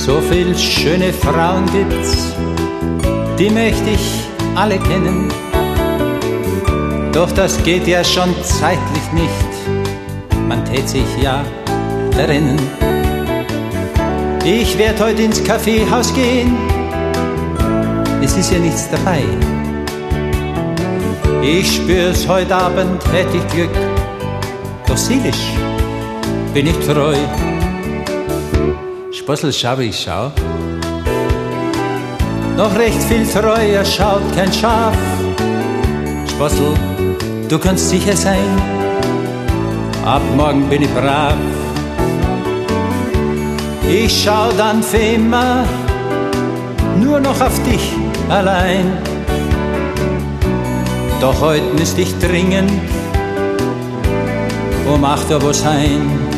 So viel schöne Frauen gibt's, die möchte ich alle kennen. Doch das geht ja schon zeitlich nicht, man tät sich ja verrennen. Ich werd heut ins Kaffeehaus gehen, es ist ja nichts dabei. Ich spür's, heut Abend hätt ich Glück, doch seelisch bin ich treu. Sprossel, schau, wie ich schau. Noch recht viel treuer schaut kein Schaf. Sprossel, du kannst sicher sein, ab morgen bin ich brav. Ich schau dann für immer nur noch auf dich allein. Doch heut müsst ich dringend um 8 Uhr wo sein.